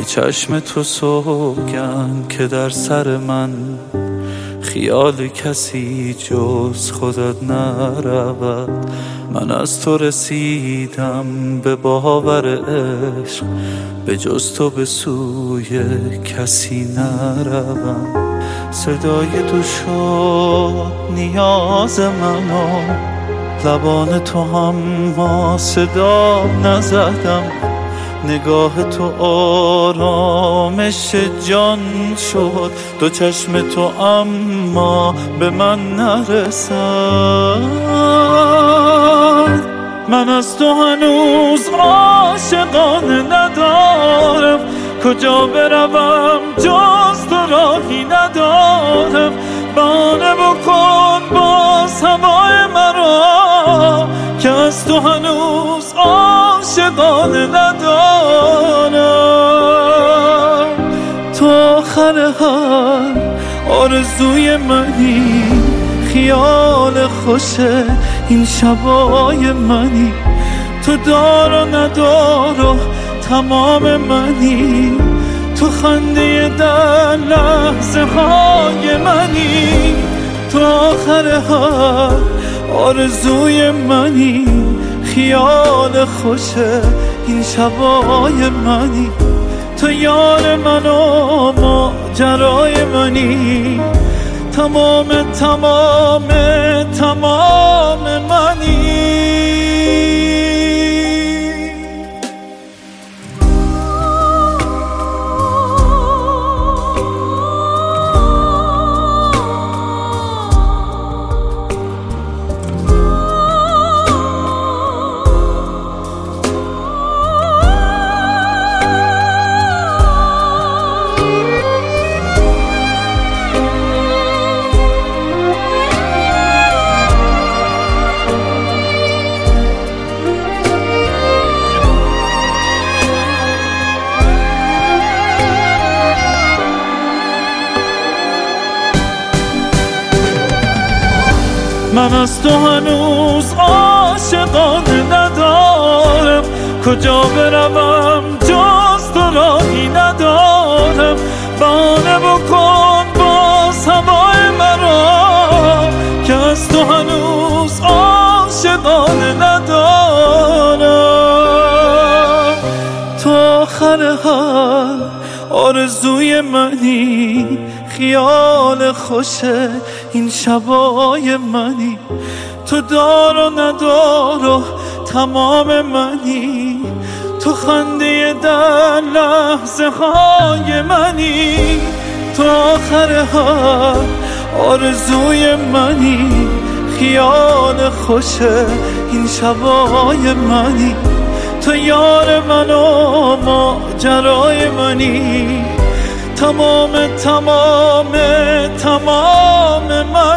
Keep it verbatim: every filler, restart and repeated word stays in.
چشم تو سوگند که در سر من خیال کسی جز خودت نرود. من از تو رسیدم به باور عشق، به جز تو به سوی کسی نروم. صدای تو شد نیاز منو، لبان تو هم ما صدا نزدم. نگاه تو آرامش جان شد، دو چشم تو اما به من نرسد. من از تو هنوز عاشقانه ندارم، کجا بروم جز تو راهی ندارم. بانه بکن باز هوای مرا، که از تو هنوز عاشقانه ندارم. تو آخر هر آرزوی منی، خیال خوشه این شبای منی. تو دار و ندار و تمام منی، تو خنده در لحظه های منی. تو آخر هر آرزوی منی، خیال خوشه این شبای منی. تو یار من و ماجرای منی، تمام تمام تمام منی. من از تو هنوز عاشقانه ندارم، کجا بروم جز تو راهی ندارم. بانه بکن باز هوای مرا، که از تو هنوز عاشقانه ندارم. تو آخر هر آرزوی منی، خیال خوشه این شبای منی. تو دار و ندار و تمام منی، تو خنده در لحظه های منی. تو آخر هر آرزوی منی، خیال خوشه این شبای منی. تو یار من و ماجرای منی، تمام تمام تمام من.